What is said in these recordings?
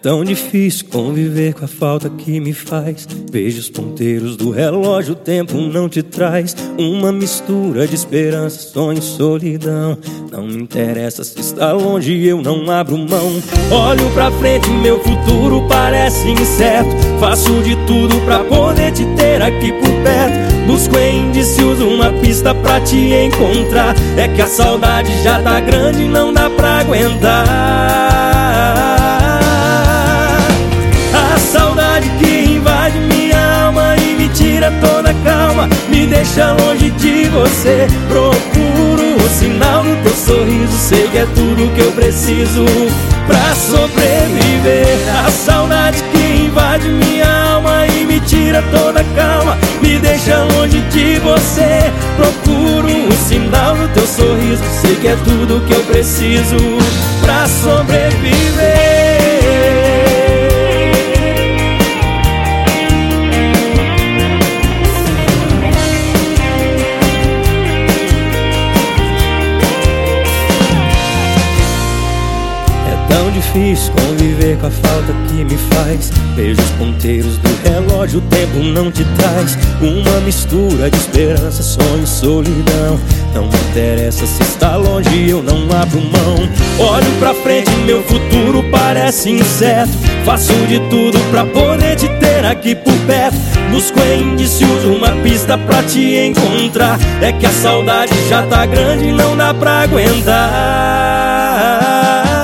tão difícil conviver com a falta que me faz. Vejo os ponteiros do relógio, o tempo não te traz. Uma mistura de esperança, sonho e solidão. Não me interessa se está longe, eu não abro mão. Olho pra frente, meu futuro parece incerto. Faço de tudo pra poder te ter aqui por perto. Busco em indícios uma pista pra te encontrar. É que a saudade já tá grande, não dá pra aguentar. A saudade que invade minha alma e me tira toda a calma, me deixa longe de você. Procuro o sinal do teu sorriso, sei que é tudo que eu preciso pra sobreviver. A saudade que invade minha alma e me tira toda a calma, me deixa longe de você. Procuro o sinal do teu sorriso, sei que é tudo que eu preciso pra sobreviver. Tão difícil conviver com a falta que me faz. Vejo os ponteiros do relógio, o tempo não te traz. Uma mistura de esperança, sonho e solidão. Não me interessa se está longe, eu não abro mão. Olho pra frente, meu futuro parece incerto. Faço de tudo pra poder te ter aqui por perto. Busco em indícios uma pista pra te encontrar. É que a saudade já tá grande, não dá pra aguentar.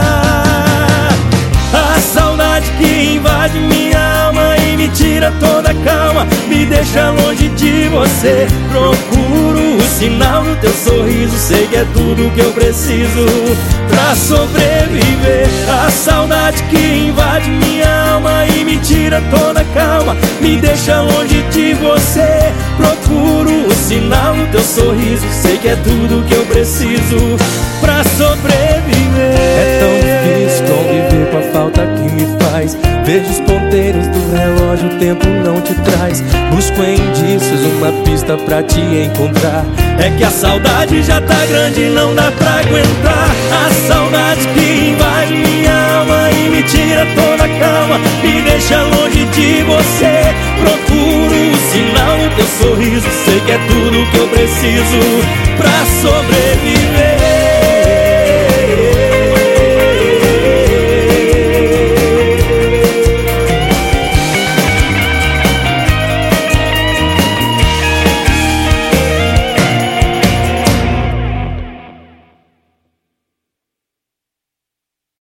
Que invade minha alma e me tira toda a calma, me deixa longe de você. Procuro o sinal do teu sorriso, sei que é tudo que eu preciso pra sobreviver. A saudade que invade minha alma e me tira toda a calma, me deixa longe de você. Procuro o sinal do teu sorriso, sei que é tudo que eu preciso pra sobreviver. É tão difícil conviver com a falta que me faz. Vejo os ponteiros do relógio, o tempo não te traz. Busco em indícios uma pista pra te encontrar. É que a saudade já tá grande, não dá pra aguentar. A saudade que invade minha alma e me tira toda a calma, me deixa longe de você. Procuro o sinal do teu sorriso, sei que é tudo que eu preciso pra sobreviver.